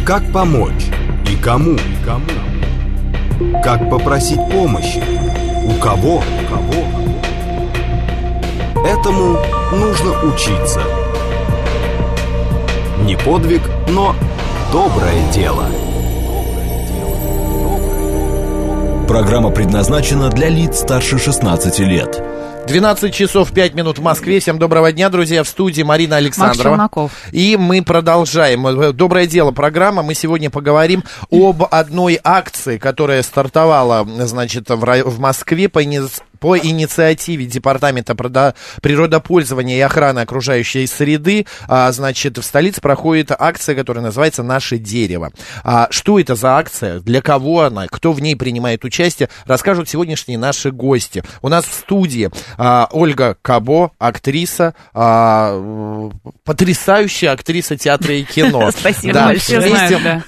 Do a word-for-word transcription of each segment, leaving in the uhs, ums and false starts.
Как помочь и кому? И кому? Как попросить помощи? У кого? У кого? Этому нужно учиться. Не подвиг, но доброе дело. Программа предназначена для лиц старше шестнадцати лет. двенадцать часов пять минут в Москве. Всем доброго дня, друзья. В студии Марина Александрова. И мы продолжаем. Доброе дело программа. Мы сегодня поговорим об одной акции, которая стартовала, значит, в, в Москве по инициативе. По инициативе Департамента природопользования и охраны окружающей среды, а, значит, в столице проходит акция, которая называется «Наше дерево». А, что это за акция? Для кого она? Кто в ней принимает участие? Расскажут сегодняшние наши гости. У нас в студии а, Ольга Кабо, актриса, а, потрясающая актриса театра и кино. Спасибо большое.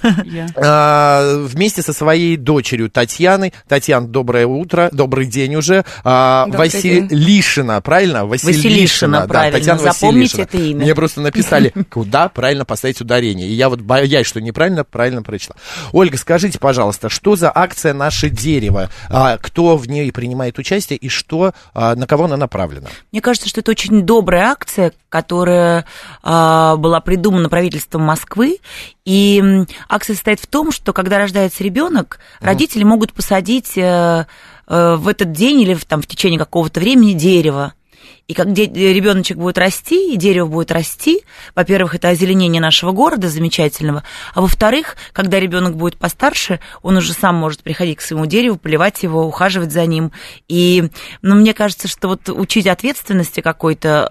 Вместе со своей дочерью Татьяной. Татьяна, доброе утро, добрый день уже. А, Василишина, правильно? Василишина, Василишина да, правильно. Татьяна Запомните Василишина. Это имя. Мне просто написали, куда правильно поставить ударение. И я вот боюсь, что неправильно, правильно прочла. Ольга, скажите, пожалуйста, что за акция «Наше дерево»? А, кто в ней принимает участие и что, а, на кого она направлена? Мне кажется, что это очень добрая акция, которая а, была придумана правительством Москвы. И акция состоит в том, что когда рождается ребенок, uh-huh. родители могут посадить э, э, в этот день или в, там, в течение какого-то времени дерево. И как ребеночек будет расти, и дерево будет расти, во-первых, это озеленение нашего города замечательного, а во-вторых, когда ребенок будет постарше, он уже сам может приходить к своему дереву, поливать его, ухаживать за ним. И ну, мне кажется, что вот учить ответственности какой-то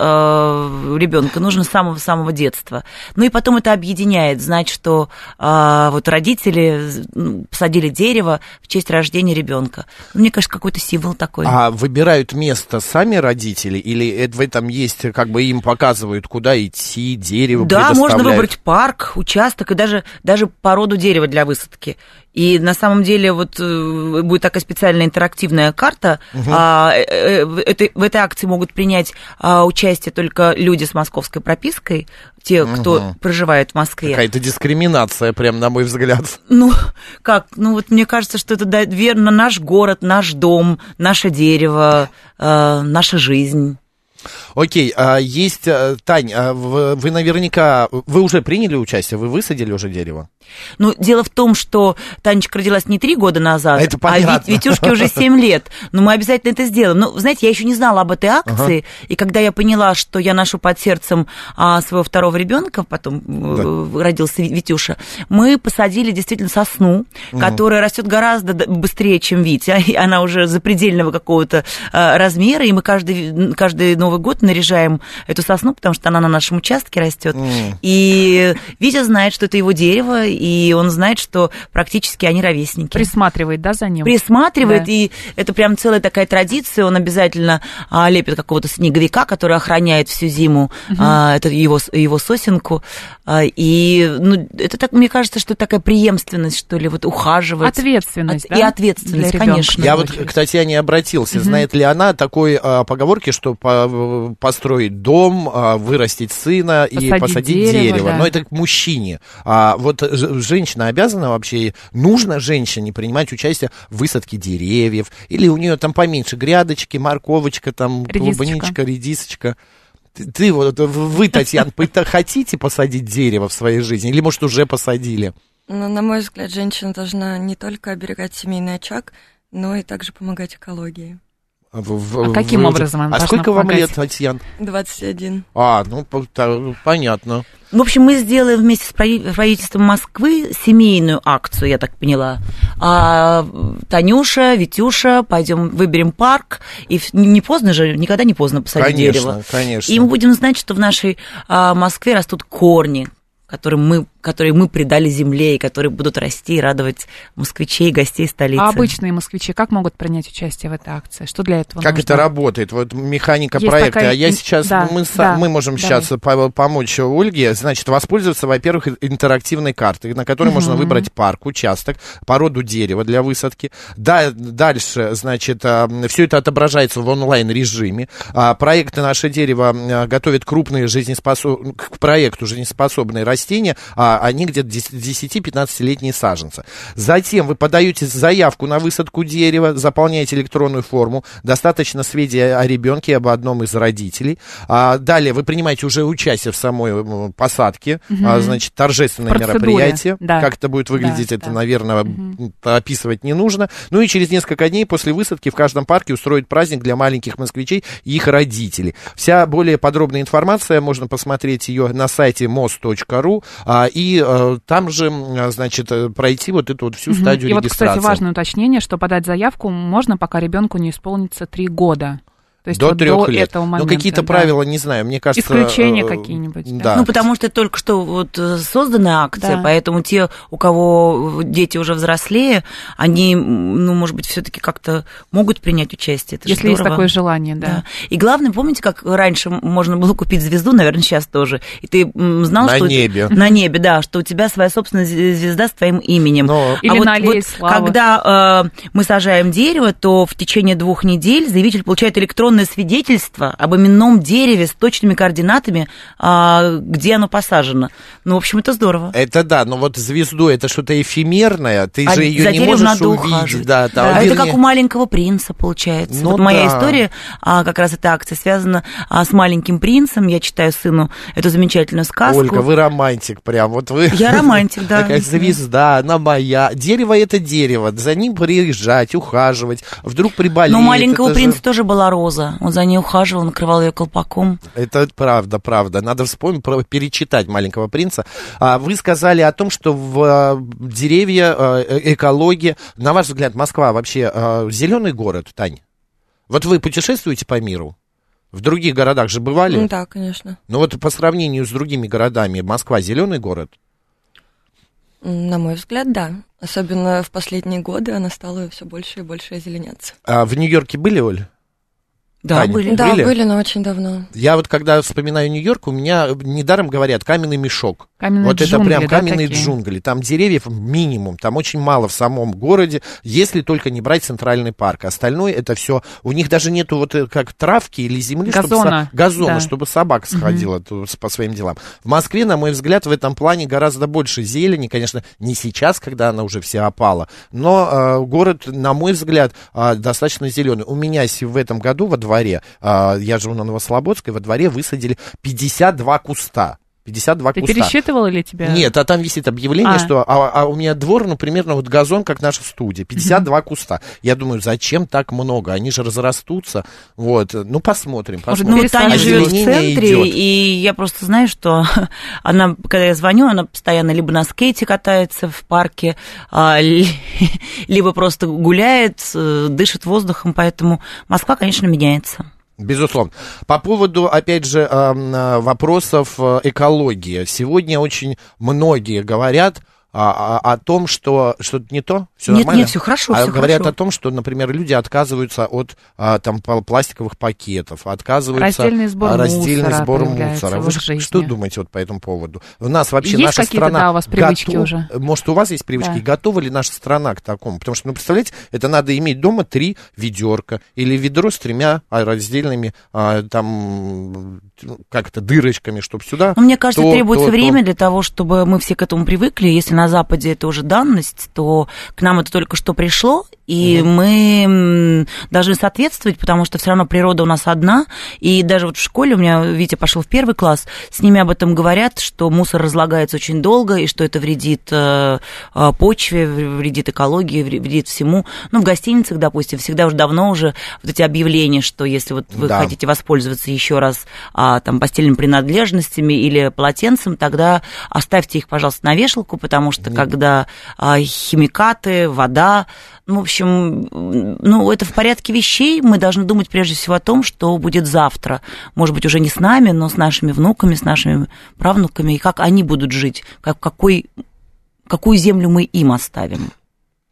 э, ребенка нужно с самого-самого детства. Ну и потом это объединяет, знать, что э, вот родители посадили дерево в честь рождения ребенка. Мне кажется, какой-то символ такой. А выбирают место сами родители или в этом есть, как бы им показывают, куда идти, дерево предоставляют? Да, можно выбрать парк, участок и даже, даже породу дерева для высадки. И на самом деле вот будет такая специальная интерактивная карта. Угу. А, это, в этой акции могут принять а, участие только люди с московской пропиской, те, кто угу. проживает в Москве. Какая-то дискриминация, прям на мой взгляд. Ну, как? Ну, вот мне кажется, что это верно наш город, наш дом, наше дерево, э, наша жизнь. Окей, а есть, Тань, вы наверняка, вы уже приняли участие, вы высадили уже дерево? Ну, дело в том, что Танечка родилась не три года назад, это а Витюшке уже семь лет. Но мы обязательно это сделаем. Ну, знаете, я еще не знала об этой акции, ага. и когда я поняла, что я ношу под сердцем а, своего второго ребенка, потом да. родился Витюша, мы посадили действительно сосну, угу. которая растет гораздо быстрее, чем Витя, и она уже запредельного какого-то а, размера, и мы каждый, каждый Новый год наряжаем эту сосну, потому что она на нашем участке растет. Mm. И Витя знает, что это его дерево, и он знает, что практически они ровесники. Присматривает, да, за ним? Присматривает, да. И это прям целая такая традиция. Он обязательно а, лепит какого-то снеговика, который охраняет всю зиму uh-huh. а, это его, его сосенку. А, и ну, это так, мне кажется, что такая преемственность, что ли, вот ухаживать. Ответственность, От, да? И ответственность, конечно. Я вот к Татьяне обратился. Uh-huh. Знает ли она такой а, поговорки, что по, построить дом, а, вырастить сына посадить и посадить дерево? дерево. Да. Но это к мужчине. А вот женщина обязана вообще, нужно женщине принимать участие в высадке деревьев, или у нее там поменьше грядочки, морковочка, там клубничка, редисочка. Ты, ты вот, вы, Татьяна, хотите посадить дерево в своей жизни, или, может, уже посадили? Ну, на мой взгляд, женщина должна не только оберегать семейный очаг, но и также помогать экологии. В, в, а каким в, образом она А сколько помогать? Вам лет, Татьяна? двадцать один. А, ну, понятно. В общем, мы сделаем вместе с правительством Москвы семейную акцию, я так поняла. А, Танюша, Витюша, пойдем выберем парк. И не поздно же, никогда не поздно посадить конечно, дерево. Конечно, конечно. И мы будем знать, что в нашей а, Москве растут корни, которым мы, которые мы придали земле, и которые будут расти и радовать москвичей, гостей столицы. А обычные москвичи как могут принять участие в этой акции? Что для этого Как нужно? Это работает? Вот механика Есть проекта. такая... А я сейчас, да, мы, да, мы можем давай. сейчас помочь Ольге, значит, воспользоваться, во-первых, интерактивной картой, на которой угу. можно выбрать парк, участок, породу дерева для высадки. Да, дальше, значит, все это отображается в онлайн-режиме. Проект «Наше дерево» готовит крупные жизнеспособные, к проекту жизнеспособные растения. а они где-то десять-пятнадцатилетние саженцы. Затем вы подаете заявку на высадку дерева, заполняете электронную форму, достаточно сведений о ребенке, об одном из родителей. А далее вы принимаете уже участие в самой посадке, угу. а, значит, торжественное мероприятие. Да. Как это будет выглядеть, да, это, да. наверное, угу. описывать не нужно. Ну и через несколько дней после высадки в каждом парке устроить праздник для маленьких москвичей и их родителей. Вся более подробная информация, можно посмотреть ее на сайте мос точка ру, а, и а, там же, значит, пройти вот эту вот всю угу. стадию и регистрации. И вот, кстати, важное уточнение, что подать заявку можно, пока ребенку не исполнится три года. То есть до вот трех до лет. Этого момента, ну, какие-то да. правила, не знаю, мне кажется... Исключения какие-нибудь. Да. Ну, потому что это только что вот созданная акция, да. поэтому те, у кого дети уже взрослее, они, ну, может быть, все-таки как-то могут принять участие. Это Если есть такое желание, да. да. И главное, помните, как раньше можно было купить звезду, наверное, сейчас тоже, и ты знал, на что... На небе. На небе, да, что у тебя своя собственная звезда с твоим именем. Но... Или а вот, на аллее вот, славы. Когда э, мы сажаем дерево, то в течение двух недель заявитель получает электронное свидетельство об именном дереве с точными координатами, а, где оно посажено. Ну, в общем, это здорово. Это да, но вот звезду, это что-то эфемерное, ты а же ее не можешь увидеть. Да, там, да, вернее... Это как у маленького принца, получается. Ну, вот моя да. история, а, как раз эта акция связана а, с маленьким принцем. Я читаю сыну эту замечательную сказку. Ольга, вы романтик прям. Вот вы... Я романтик, да. Такая звезда, она моя. Дерево — это дерево. За ним приезжать, ухаживать. Вдруг приболеет. Но у маленького принца же... тоже была роза. Он за ней ухаживал. Накрывал ее колпаком. Это правда, правда. Надо вспомнить, перечитать «Маленького принца». А вы сказали о том, что в деревья, экология... На ваш взгляд, Москва вообще зеленый город, Тань? Вот вы путешествуете по миру? В других городах же бывали? Ну да, конечно. Ну вот по сравнению с другими городами, Москва зеленый город? На мой взгляд, да. Особенно в последние годы она стала все больше и больше озеленяться. А в Нью-Йорке были, Оль? Да, Таня, были. Да, были? были, но очень давно. Я вот когда вспоминаю Нью-Йорк, у меня недаром говорят каменный мешок. Каменные вот джунгли, это прям да, каменные такие? джунгли. Там деревьев минимум, там очень мало в самом городе, если только не брать центральный парк. Остальное это все. У них даже нету вот как травки или земли, газона, чтобы, газона, да. чтобы собака сходила угу. по своим делам. В Москве, на мой взгляд, в этом плане гораздо больше зелени. Конечно, не сейчас, когда она уже вся опала, но э, город, на мой взгляд, э, достаточно зеленый. У меня в этом году во дворе э, я живу на Новослободской, во дворе высадили пятьдесят два куста. пятьдесят два Ты куста. пересчитывал или тебя? Нет, а там висит объявление, а. что а, а у меня двор, ну, примерно вот газон, как наша студия, пятьдесят два куста. Я думаю, зачем так много? Они же разрастутся. Вот, ну, посмотрим. посмотрим. Ну, Таня живет в центре, идет. И я просто знаю, что она, когда я звоню, она постоянно либо на скейте катается в парке, либо просто гуляет, дышит воздухом, поэтому Москва, конечно, меняется. Безусловно. По поводу, опять же, вопросов экологии. Сегодня очень многие говорят о, о, о том, что что-то не то, все нет, нормально. Нет, все хорошо, а все говорят хорошо. о том, что, например, люди отказываются от а, там пластиковых пакетов, отказываются раздельный сбор раздельный мусора. Сбор мусора. Вы что думаете вот по этому поводу? У нас вообще есть наша страна. Да, у вас привычки готов... уже? Может, у вас есть привычки? Да. Готова ли наша страна к такому? Потому что, ну, представляете, это надо иметь дома три ведерка или ведро с тремя раздельными а, там как это дырочками, чтобы сюда. Ну, мне кажется, то, требуется то, время то... для того, чтобы мы все к этому привыкли. Если на Западе это уже данность, то к нам это только что пришло, и угу. мы должны соответствовать, потому что все равно природа у нас одна, и даже вот в школе у меня Витя пошел в первый класс, с ними об этом говорят, что мусор разлагается очень долго, и что это вредит почве, вредит экологии, вредит всему. Ну, в гостиницах, допустим, всегда уже давно уже вот эти объявления, что если вот вы да. хотите воспользоваться еще раз там постельными принадлежностями или полотенцем, тогда оставьте их, пожалуйста, на вешалку, потому что Нет. когда а, химикаты, вода, ну, в общем, ну, это в порядке вещей, мы должны думать прежде всего о том, что будет завтра, может быть, уже не с нами, но с нашими внуками, с нашими правнуками, и как они будут жить, как, какой, какую землю мы им оставим.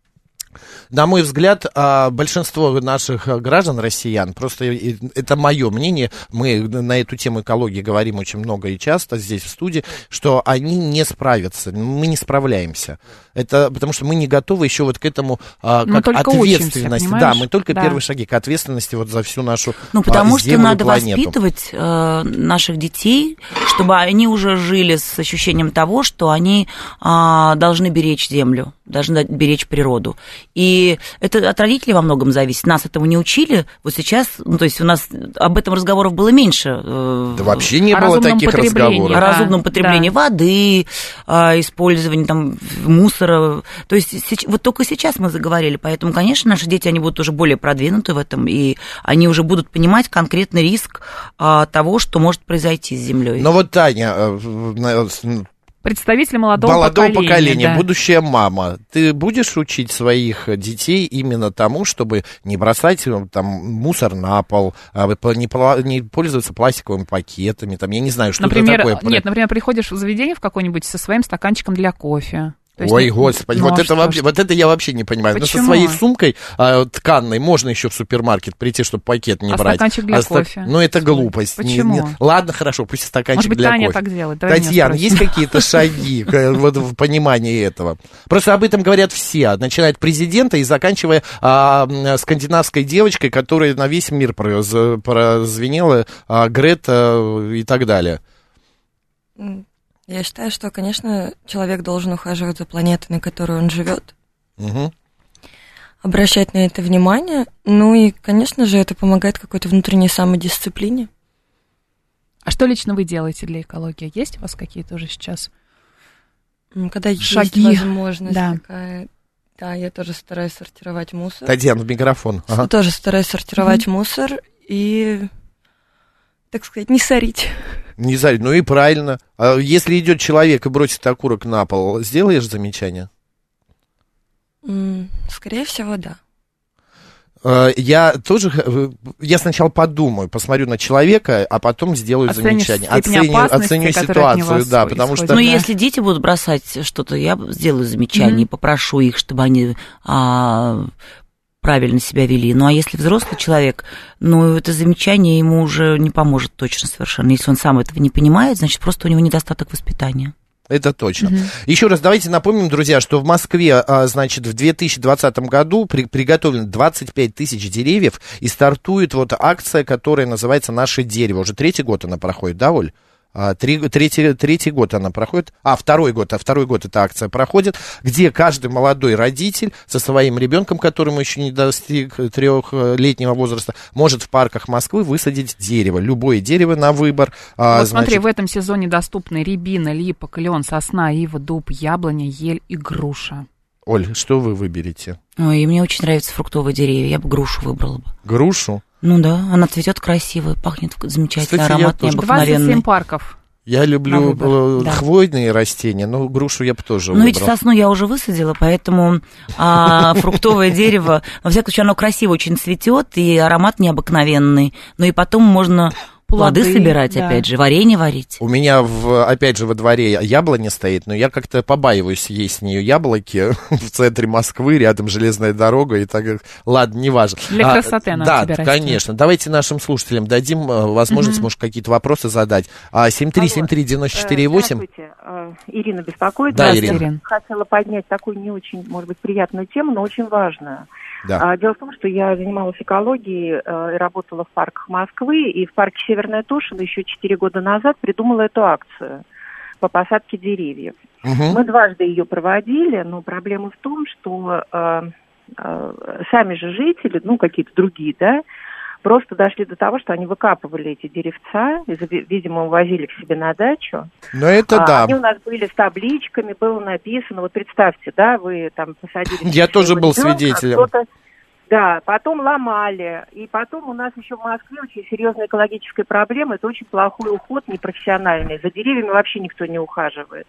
На мой взгляд, большинство наших граждан, россиян, просто это мое мнение, мы на эту тему экологии говорим очень много и часто здесь в студии, что они не справятся, мы не справляемся. Это потому что мы не готовы еще вот к этому как ответственности. Учимся, да, мы только да. первые шаги к ответственности вот за всю нашу Ну, потому землю, что надо планету. воспитывать э, наших детей, чтобы они уже жили с ощущением того, что они э, должны беречь землю, должны беречь природу. И это от родителей во многом зависит. Нас этому не учили. Вот сейчас, ну, то есть у нас об этом разговоров было меньше. Э, да вообще не было таких разговоров. О разумном потреблении да. воды, э, использовании там мусора. То есть вот только сейчас мы заговорили. Поэтому, конечно, наши дети, они будут уже более продвинуты в этом, и они уже будут понимать конкретный риск э, того, что может произойти с Землей. Но вот, Таня... Э, Представитель молодого, молодого поколения, поколения да. будущая мама. Ты будешь учить своих детей именно тому, чтобы не бросать там мусор на пол, не, не пользоваться пластиковыми пакетами, там, я не знаю, что например, это такое. Нет, например, приходишь в заведение в какое-нибудь со своим стаканчиком для кофе. Ой, есть, господи, ну, вот, это вообще, вот это я вообще не понимаю. Почему? Но со своей сумкой а, тканной можно еще в супермаркет прийти, чтобы пакет не а брать. Стаканчик для а кофе? Стак... Ну, это глупость. Почему? Не, не... Ладно, хорошо, пусть стаканчик Может быть, для Таня кофе. так делает. Давай Татьяна, есть какие-то шаги вот, в понимании этого? Просто об этом говорят все, начиная от президента и заканчивая а, скандинавской девочкой, которая на весь мир прозвенела, а, Грета и так далее. Я считаю, что, конечно, человек должен ухаживать за планетой, на которой он живет, угу. обращать на это внимание. Ну и, конечно же, это помогает какой-то внутренней самодисциплине. А что лично вы делаете для экологии? Есть у вас какие-то уже сейчас Когда шаги? Есть возможность да. такая... Да, я тоже стараюсь сортировать мусор. Татьяна, в микрофон. Ага. Тоже стараюсь сортировать mm-hmm. мусор и, так сказать, не сорить. Не сорить, ну и правильно. А если идет человек и бросит окурок на пол, сделаешь замечание? Mm, скорее всего, да. Я тоже, я сначала подумаю, посмотрю на человека, а потом сделаю Оценишь замечание. Оценю, оценю ситуацию, да, потому что... Ну, да. если дети будут бросать что-то, я сделаю замечание, mm-hmm. попрошу их, чтобы они а, правильно себя вели. Ну, а если взрослый человек, ну, это замечание ему уже не поможет точно совершенно. Если он сам этого не понимает, значит, просто у него недостаток воспитания. Это точно. Mm-hmm. Еще раз давайте напомним, друзья, что в Москве, значит, в две тысячи двадцатом году при, приготовлено двадцать пять тысяч деревьев, и стартует вот акция, которая называется «Наше дерево». Уже третий год она проходит, да, Оль? А, три, третий, третий год она проходит, а второй год, а второй год эта акция проходит, где каждый молодой родитель со своим ребенком, которому еще не достиг трехлетнего возраста, может в парках Москвы высадить дерево, любое дерево на выбор. Вот а, смотри, значит... в этом сезоне доступны рябина, липа, клен, сосна, ива, дуб, яблоня, ель и груша. Оль, что вы выберете? Ой, мне очень нравятся фруктовые деревья, я бы грушу выбрала бы. Грушу? Ну да, она цветет красиво, пахнет замечательно, кстати, аромат необыкновенный. двадцать семь парков. Я люблю да. хвойные растения, но грушу я бы тоже Ну, выбрал. ведь сосну я уже высадила, поэтому а, фруктовое дерево, во всяком случае, оно красиво очень цветет, и аромат необыкновенный. Ну и потом можно... Плоды, Плоды собирать, да. опять же, варенье варить. У меня, в, опять же, во дворе яблоня стоит, но я как-то побаиваюсь есть с нее яблоки в центре Москвы, рядом железная дорога и так. Ладно, неважно. Для красоты а, надо да, тебе расти. конечно. Давайте нашим слушателям дадим возможность, mm-hmm. может, какие-то вопросы задать. семь три семь три девять четыре восемь. Здравствуйте, Ирина беспокоит. Да, Ирина. Ирина. Хотела поднять такую не очень, может быть, приятную тему, но очень важную. Да. Дело в том, что я занималась экологией и работала в парках Москвы, и в парке Северная Тушина еще четыре года назад придумала эту акцию по посадке деревьев. Угу. Мы дважды ее проводили, но проблема в том, что э, э, сами же жители, ну, какие-то другие, да, просто дошли до того, что они выкапывали эти деревца, и, видимо, увозили к себе на дачу. Ну, это а, да. Они у нас были с табличками, было написано, вот представьте, да, вы там посадили... Я тоже был ребенка, свидетелем. Да, потом ломали, и потом у нас еще в Москве очень серьезная экологическая проблема, это очень плохой уход, непрофессиональный, за деревьями вообще никто не ухаживает.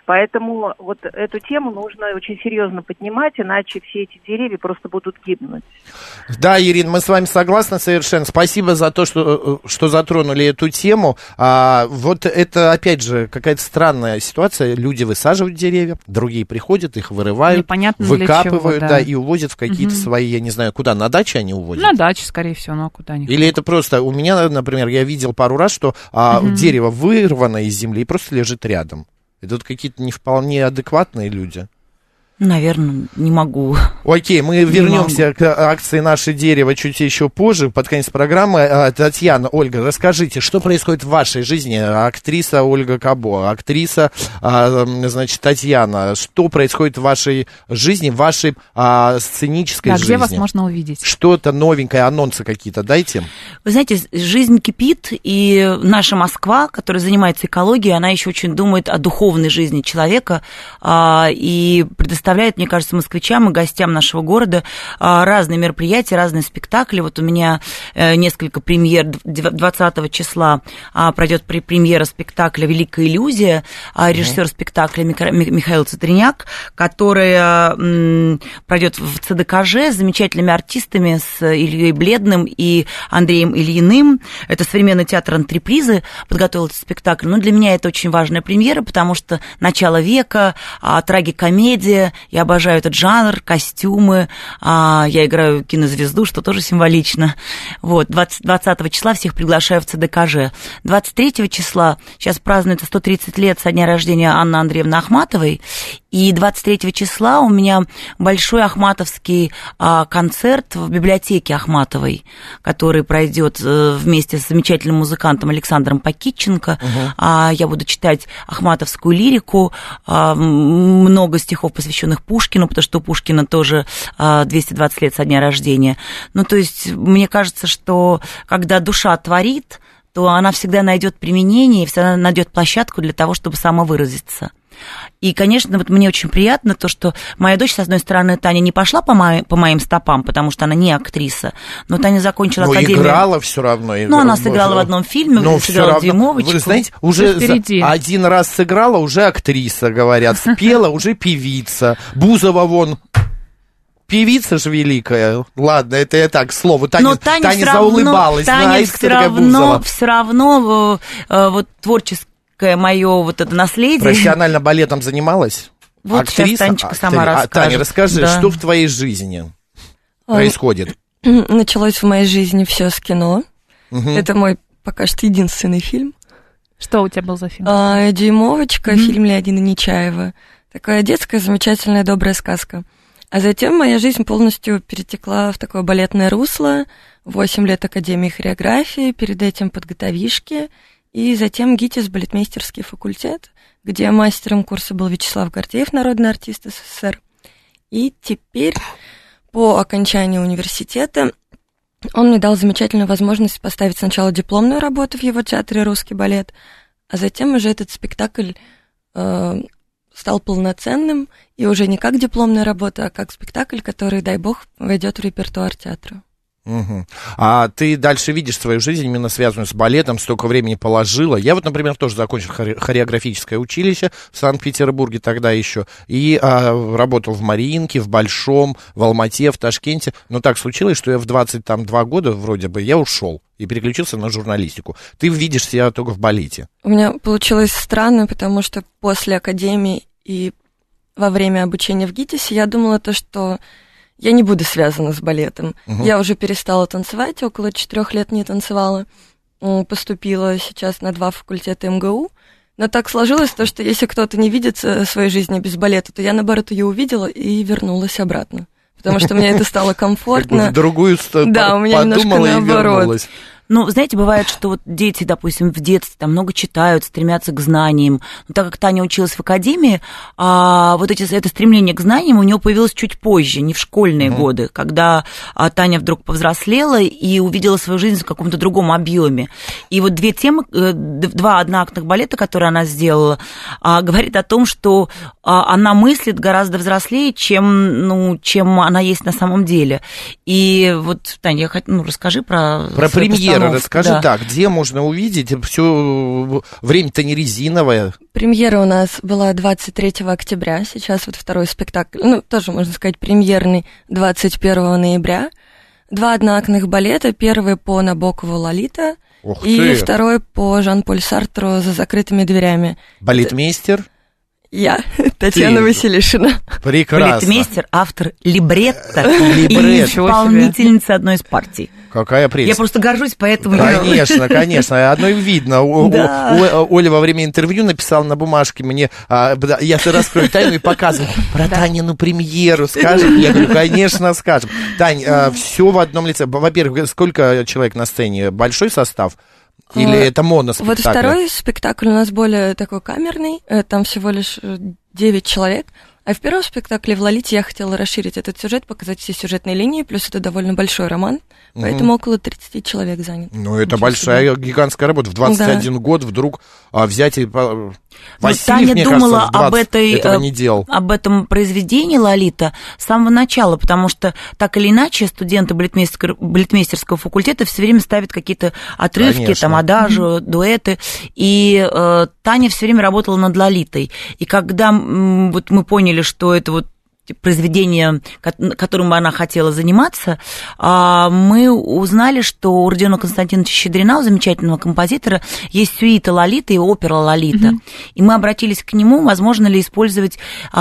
Поэтому вот эту тему нужно очень серьезно поднимать, иначе все эти деревья просто будут гибнуть. Да, Ирина, мы с вами согласны совершенно. Спасибо за то, что, что затронули эту тему. А, вот это, опять же, какая-то странная ситуация. Люди высаживают деревья, другие приходят, их вырывают, непонятно выкапывают, чего, да. Да, и увозят в какие-то угу. свои, я не знаю, куда, на даче они увозят? На даче, скорее всего, но куда-нибудь. Или это просто, у меня, например, я видел пару раз, что а, угу. дерево вырвано из земли и просто лежит рядом. Это вот какие-то не вполне адекватные люди. Наверное, не могу. Окей, мы не вернемся могу. К акции «Наше дерево» чуть еще позже, под конец программы. Татьяна, Ольга, расскажите, что происходит в вашей жизни? Актриса Ольга Кабо, актриса, значит, Татьяна. Что происходит в вашей жизни, в вашей а, сценической да, жизни? Где вас можно увидеть? Что-то новенькое, анонсы какие-то дайте. Вы знаете, жизнь кипит, и наша Москва, которая занимается экологией, она еще очень думает о духовной жизни человека а, и предоставляет Представляет, мне кажется, москвичам и гостям нашего города разные мероприятия, разные спектакли. Вот у меня несколько премьер. двадцатого числа пройдет премьера спектакля «Великая иллюзия», режиссер спектакля Михаил Цитриняк, которая пройдет в ЦДКЖ с замечательными артистами, с Ильей Бледным и Андреем Ильиным. Это современный театр «Антрепризы» подготовил этот спектакль. Но для меня это очень важная премьера, потому что начало века, трагикомедия. Я обожаю этот жанр, костюмы. А, я играю кинозвезду, что тоже символично. Вот, двадцатого числа всех приглашаю в ЦДКЖ. двадцать третьего числа сейчас празднуется сто тридцать лет со дня рождения Анны Андреевны Ахматовой. И двадцать третьего числа у меня большой ахматовский а, концерт в библиотеке Ахматовой, который пройдет а, вместе с замечательным музыкантом Александром Пакитченко. Uh-huh. А, я буду читать ахматовскую лирику, а, много стихов, посвященных Пушкину, потому что у Пушкина тоже а, двести двадцать лет со дня рождения. Ну, то есть, мне кажется, что когда душа творит, то она всегда найдет применение, всегда найдет площадку для того, чтобы самовыразиться. И, конечно, вот мне очень приятно то, что моя дочь, с одной стороны, Таня не пошла по, моим, по моим стопам, потому что она не актриса, но Таня закончила но академию. Но играла все равно. Ну, она сыграла в одном фильме, но сыграла Дюймовочку. Вы знаете, уже один раз сыграла, уже актриса, говорят, спела, уже певица. Бузова вон... Певица же великая. Ладно, это я так, к слову. Таня, но Таня, Таня равно, заулыбалась. Таня знаете, все равно, все равно вот творчески мое вот это наследие. Профессионально балетом занималась? Вот актриса? Сейчас Танечка сама расскажет. Таня, расскажи, да. Что в твоей жизни происходит? Началось в моей жизни все с кино. Угу. Это мой пока что единственный фильм. Что у тебя был за фильм? А, «Дюймовочка», угу. Фильм Леонида Нечаева. Такая детская, замечательная, добрая сказка. А затем моя жизнь полностью перетекла в такое балетное русло. Восемь лет Академии хореографии, перед этим подготовишки. И затем ГИТИС, балетмейстерский факультет, где мастером курса был Вячеслав Гордеев, народный артист СССР. И теперь, по окончании университета, он мне дал замечательную возможность поставить сначала дипломную работу в его театре «Русский балет», а затем уже этот спектакль э, стал полноценным, и уже не как дипломная работа, а как спектакль, который, дай бог, войдет в репертуар театра. Угу. А ты дальше видишь свою жизнь именно связанную с балетом, столько времени положила. Я вот, например, тоже закончил хореографическое училище в Санкт-Петербурге тогда еще, и а, работал в Мариинке, в Большом, в Алмате, в Ташкенте. Но так случилось, что я в двадцать два года вроде бы я ушел и переключился на журналистику. Ты видишь себя только в балете. У меня получилось странно, потому что после академии и во время обучения в ГИТИСе я думала то, что я не буду связана с балетом. Uh-huh. Я уже перестала танцевать, около четырех лет не танцевала. Поступила сейчас на два факультета эм гэ у. Но так сложилось то, что если кто-то не видит своей жизни без балета, то я, наоборот, ее увидела и вернулась обратно. Потому что мне это стало комфортно. В другую сторону да, у меня немножко наоборот. Ну, знаете, бывает, что вот дети, допустим, в детстве там много читают, стремятся к знаниям. Но так как Таня училась в академии, а вот эти, это стремление к знаниям у нее появилось чуть позже, не в школьные uh-huh. годы, когда а, Таня вдруг повзрослела и увидела свою жизнь в каком-то другом объеме. И вот две темы, два одноактных балета, которые она сделала, а, говорит о том, что а, она мыслит гораздо взрослее, чем, ну, чем она есть на самом деле. И вот, Таня, я хот... ну, расскажи про... Про премьеру. премьера, расскажи, да. да, где можно увидеть, все, время-то не резиновое. Премьера у нас была двадцать третьего октября, сейчас вот второй спектакль, ну, тоже, можно сказать, премьерный, двадцать первого ноября. Два одноактных балета, первый по Набокову «Лолита», Ух и ты. Второй по Жан-Поль Сартру «За закрытыми дверями». Балетмейстер? Я, Татьяна Ты... Василишина. Прекрасно. Балетмейстер, автор либретто и исполнительница одной из партий. Какая прелесть. Я просто горжусь, поэтому... Конечно, конечно, одно видно. Оля во время интервью написала на бумажке мне, я раскрою тайну и показываю, про Танину премьеру скажем? Я говорю, конечно, скажем. Тань, все в одном лице. Во-первых, сколько человек на сцене? Большой состав? Или это моноспектакль? Вот второй спектакль у нас более такой камерный, там всего лишь девять человек. А в первом спектакле в «Лолите» я хотела расширить этот сюжет, показать все сюжетные линии, плюс это довольно большой роман, поэтому mm. около тридцать человек занят. Ну, это Ничего большая, себе. гигантская работа. В двадцать один да. год вдруг а, взять и... Васильев, Таня мне думала кажется, об, этой, этого не делал. об этом произведении «Лолита» с самого начала, потому что, так или иначе, студенты балетмейстер, балетмейстерского факультета все время ставят какие-то отрывки, Конечно. там, адажу, mm-hmm. дуэты, и э, Таня все время работала над «Лолитой». И когда м, вот мы поняли, что это вот произведение, которым она хотела заниматься, мы узнали, что у Родиона Константиновича Щедрина, у замечательного композитора, есть сюита «Лолита» и опера «Лолита». Mm-hmm. И мы обратились к нему, возможно ли использовать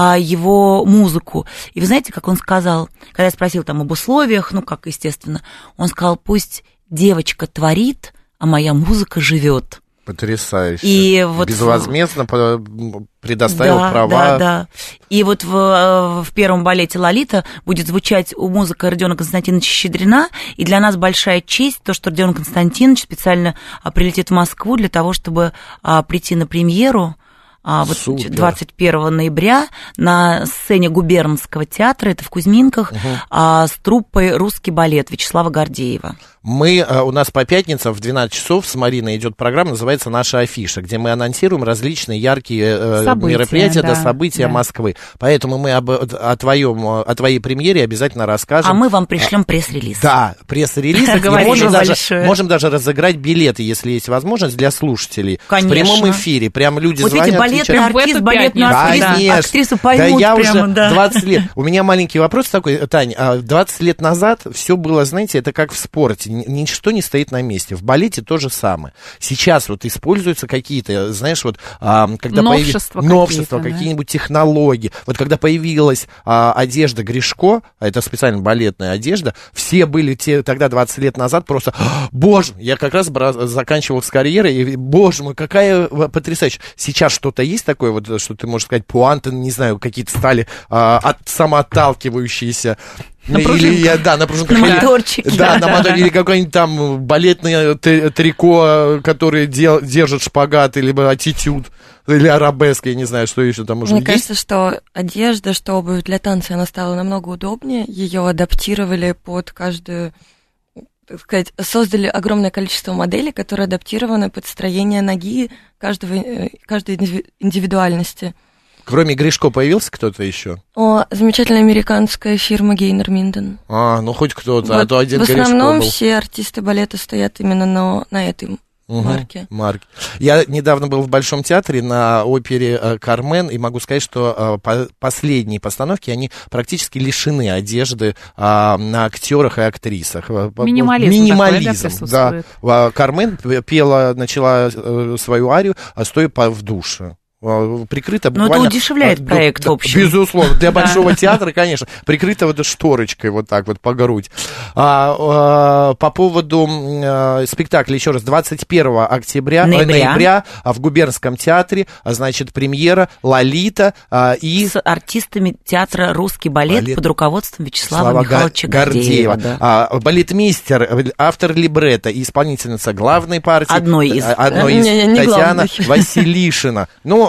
его музыку. И вы знаете, как он сказал, когда я спросила там об условиях, ну, как естественно, он сказал, пусть девочка творит, а моя музыка живет. Потрясающе. И вот безвозмездно предоставил да, права. Да, да. И вот в, в первом балете «Лолита» будет звучать музыка Родиона Константиновича Щедрина, и для нас большая честь то, что Родион Константинович специально прилетит в Москву для того, чтобы прийти на премьеру. Вот двадцать первого ноября на сцене губернского театра, это в Кузьминках, угу. с труппой «Русский балет» Вячеслава Гордеева. Мы, у нас по пятницам в двенадцать часов с Мариной идет программа, называется «Наша афиша», где мы анонсируем различные яркие события, мероприятия, да, да, события да. Москвы. Поэтому мы об, о, твоем, о твоей премьере обязательно расскажем. А мы вам пришлем пресс-релиз. Да, пресс-релиз. Можем даже, можем даже разыграть билеты, если есть возможность, для слушателей. Конечно. В прямом эфире. Прям люди вот звонят. Балетный артист, балетную актрису, актрису поймут да я прямо, уже да. двадцать лет. У меня маленький вопрос такой, Тань, двадцать лет назад все было, знаете, это как в спорте, ничто не стоит на месте. В балете то же самое. Сейчас вот используются какие-то, знаешь, вот когда новшества, появ... новшества да? какие-нибудь технологии. Вот когда появилась а, одежда Гришко, а это специально балетная одежда, все были те, тогда двадцать лет назад просто, боже, я как раз заканчивал с карьерой, и, боже мой, какая потрясающая. Сейчас что-то есть такое, вот, что ты можешь сказать, пуанты, не знаю, какие-то стали а, от, самоотталкивающиеся. Или, я, да, на моторчике. Да, на моторчике. Или какой-нибудь там балетное трико, которое дел, держит шпагат, или аттитюд, или арабеск, я не знаю, что еще там может быть. Мне кажется, что одежда, что обувь для танца, она стала намного удобнее. Ее адаптировали под каждую, так сказать, создали огромное количество моделей, которые адаптированы под строение ноги каждого, каждой индивидуальности. Кроме Гришко появился кто-то еще? О, замечательная американская фирма Гейнер Минден. А, ну хоть кто-то, вот, а то один Гришко был. В основном был. все артисты балета стоят именно на, на этой угу, марке. марке. Я недавно был в Большом театре на опере э, «Кармен», и могу сказать, что э, по, последние постановки, они практически лишены одежды э, на актерах и актрисах. Минимализм. Минимализм, такой, да. да. Кармен пела, начала э, свою арию, стоя в душе. Прикрыто буквально... Но это удешевляет а, проект, да, в общем. Безусловно, для Большого театра, конечно, прикрыто вот шторочкой вот так вот по грудь. А, а, по поводу а, спектакля, еще раз, двадцать первого октября, ноября, ноября а в Губернском театре, а, значит, премьера «Лолита» а, и... С артистами театра «Русский балет», балет под руководством Вячеслава Слава Михайловича Гордеева. Гордеева. Да. А, балетмейстер, автор либретто и исполнительница главной партии. Одной из. Одной из, не, не, не Татьяна Василишина. Ну,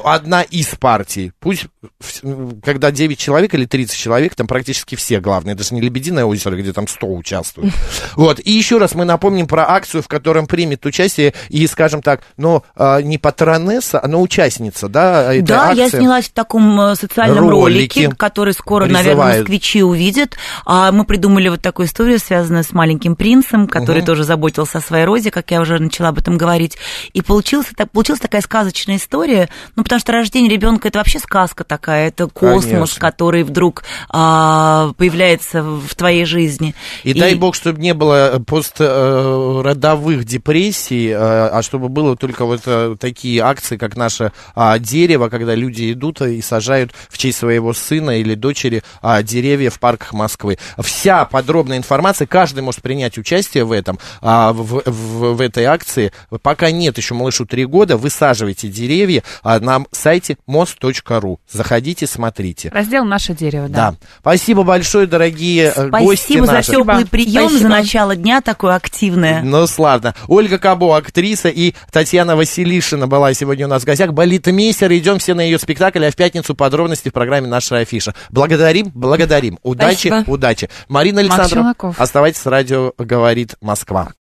одна из партий. Пусть, когда девять человек или тридцать человек, там практически все главные. Даже не «Лебединое озеро», где там сто участвуют. Вот. И еще раз мы напомним про акцию, в которой примет участие и, скажем так, ну, не патронесса, но участница, да, этой Да, акции. Я снялась в таком социальном ролике, ролике который скоро, призывает. наверное, москвичи увидят. Мы придумали вот такую историю, связанную с маленьким принцем, который угу. тоже заботился о своей розе, как я уже начала об этом говорить. И получилась, получилась такая сказочная история, ну, потому что рождение ребенка это вообще сказка такая, это космос, Конечно. который вдруг а, появляется в твоей жизни. И, и дай бог, чтобы не было постродовых депрессий, а чтобы было только вот такие акции, как наше а, дерево, когда люди идут и сажают в честь своего сына или дочери а, деревья в парках Москвы. Вся подробная информация, каждый может принять участие в этом, а, в, в, в этой акции. Пока нет еще малышу три года, высаживайте деревья а, на сайте мост точка ру. Заходите, смотрите. Раздел «Наше дерево», да. Да. Спасибо большое, дорогие Спасибо гости Спасибо наши. за теплый прием, Спасибо. за начало дня такое активное. Ну, славно. Ольга Кабо, актриса, и Татьяна Василишина была сегодня у нас в гостях. Балетмейстер. Идем все на ее спектакль, а в пятницу подробности в программе «Наша афиша». Благодарим, благодарим. Удачи, Спасибо. удачи. Марина Александрова, оставайтесь с радио «Говорит Москва».